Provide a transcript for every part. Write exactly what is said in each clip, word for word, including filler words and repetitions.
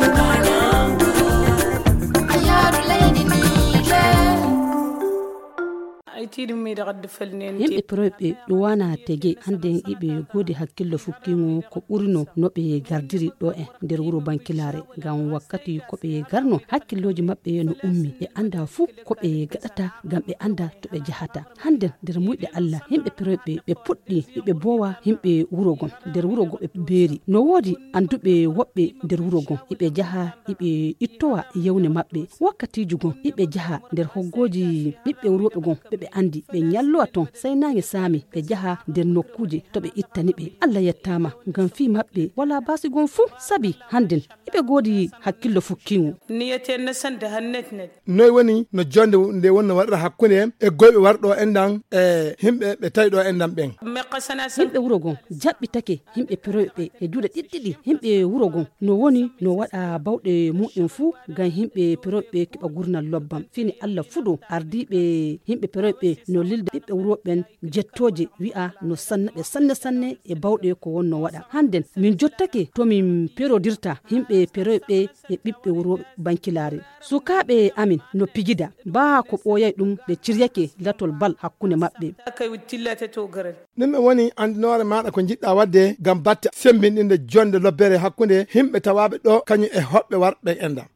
yimɓe proɓe ɗo wana tege hande iɓe godi hakkillo fukkingo ko ɓurno no ɓe gardiri ɗo en nder wuro bankilare ngam wakkati ko ɓe garno hakkilloji mabɓe no ummi ɓe anda fu ko ɓe gaɗata ngam ɓe anda to ɓe jahata hande nder muyɗe Allah yimɓe proɓe ɓe puɗɗi ɓe bowa yimɓe wuro gon nder wuro go ɓe beeri no wodi anduɓe woɓɓe nder wuro gon iɓe jaha iɓe ittowa yewne mabɓe wakkatiji gon iɓe jaha nder hoggoji ɓiɓɓe wuroɓe gon ɓe andi ɓe nyallowa ton sai nange sami ɓe jaha nder nokkuje to ɓe ittani ɓe Allah yettama ngam fi mabɓe wala basi gon fu sabi handen iɓe godi hakkillo fukkingo niyete nasande hannet net noy woni no jonde nde wonno waɗa hakkunde e goyɓe warɗo endan e himɓe ɓe tawi ɗo endan ɓen yimɓe wuro gon jaɓɓitake yimɓe peroɓe e juuɗe ɗiɗɗiɗi yimɓe wuro gon no woni no waɗa bawɗe mu'en fu ngam yimɓe peroɓe keɓa gurnal lobbam fini Allah fuɗo ardiɓe yimɓe peroɓe no lilde ɓiɓɓe wuroɓen jettoje wi'a no sanna ɓe sanne sanne e bawɗe ko wonno waɗa handen min jottake to min perodirta yimɓe peroɓe e ɓiɓɓe wuro bankilare sukaɓe amin no pigida ba ko ɓoyay ɗum ɓe ciryake latol bal hakkunde mabɓe ɗum woni andinore maɗa ko jiɗɗa wadde gam batte sembinɗinde jonde lobbere hakkunde yimɓe tawaɓe ɗo kañum e hoɓɓe warɓe enda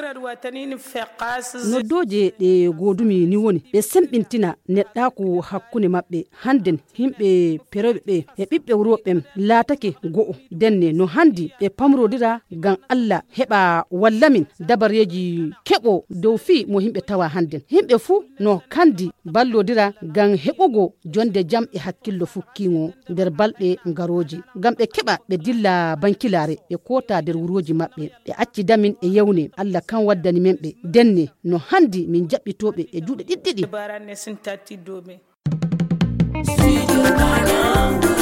noddoje ɗe godumi ni woni ɓe semɓintina neɗɗako hakkunde mabɓe handen yimɓe peroɓe ɓe e ɓiɓɓe wuroɓen laatake go'o denne no handi ɓe pamrodira ngam Allah heɓa wallamin dabareji keɓo dow fi mo yimɓe tawa handen yimɓe fu no kandi ballodira ngam heɓugo jonde jam e hakkillo fukkingo nder balɗe ngaroji ngam ɓe keɓa ɓe dilla bankilare ɓe kota nder wuroji mabɓe ɓe acci damin e yewne Allah kan waddani men ɓe denne no handi min jaɓɓitoɓe e juuɗe ɗiɗɗiɗi.